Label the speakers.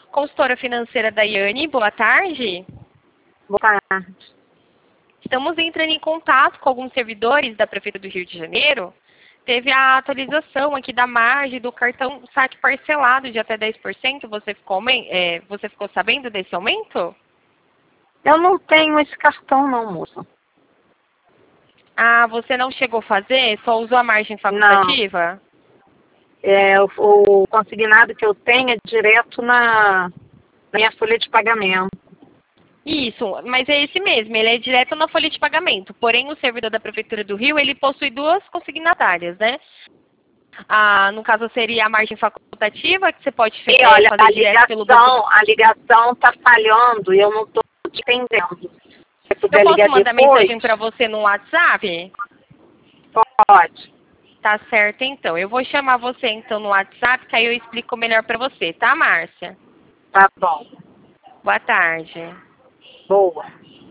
Speaker 1: Consultora financeira Daiane, boa tarde.
Speaker 2: Boa tarde.
Speaker 1: Estamos entrando em contato com alguns servidores da Prefeitura do Rio de Janeiro. Teve a atualização aqui da margem do cartão saque parcelado de até 10%. Você ficou sabendo desse aumento?
Speaker 2: Eu não tenho esse cartão não, moça.
Speaker 1: Ah, você não chegou a fazer? Só usou a margem facultativa?
Speaker 2: O consignado que eu tenho é direto na minha folha de pagamento.
Speaker 1: Isso, mas é esse mesmo, ele é direto na folha de pagamento. Porém, o servidor da Prefeitura do Rio, ele possui duas consignatárias, né? No caso, seria a margem facultativa, que você pode fazer direto pelo banco.
Speaker 2: A ligação está falhando e eu não estou te entendendo. Se puder
Speaker 1: Eu posso
Speaker 2: ligar
Speaker 1: mandar
Speaker 2: depois,
Speaker 1: mensagem para você no WhatsApp?
Speaker 2: pode.
Speaker 1: Tá certo, então. Eu vou chamar você, então, no WhatsApp, que aí eu explico melhor para você, tá, Márcia?
Speaker 2: Tá bom.
Speaker 1: Boa tarde.
Speaker 2: Boa.